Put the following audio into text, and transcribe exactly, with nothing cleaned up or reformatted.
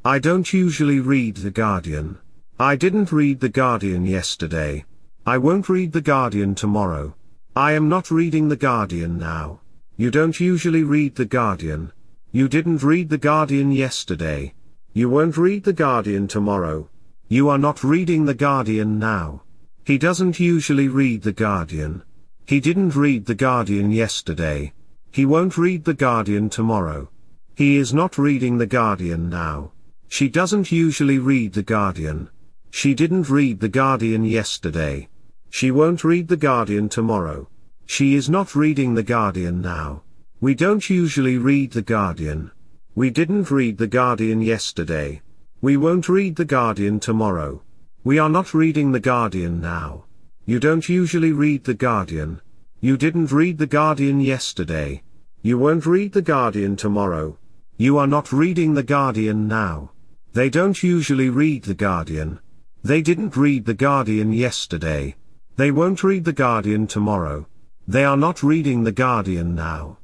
I don't usually read The Guardian. I didn't read The Guardian yesterday. I won't read The Guardian tomorrow. I am not reading The Guardian now. You don't usually read The Guardian. You didn't read The Guardian yesterday. You won't read The Guardian tomorrow. You are not reading The Guardian now. He doesn't usually read The Guardian. He didn't read The Guardian yesterday. He won't read The Guardian tomorrow. He is not reading The Guardian now. She doesn't usually read The Guardian. She didn't read The Guardian yesterday. She won't read The Guardian tomorrow. She is not reading The Guardian now. We don't usually read The Guardian. We didn't read The Guardian yesterday. We won't read The Guardian tomorrow. We are not reading The Guardian now. You don't usually read The Guardian. You didn't read The Guardian yesterday. You won't read The Guardian tomorrow. You are not reading The Guardian now. They don't usually read The Guardian. They didn't read The Guardian yesterday. They won't read The Guardian tomorrow. They are not reading The Guardian now.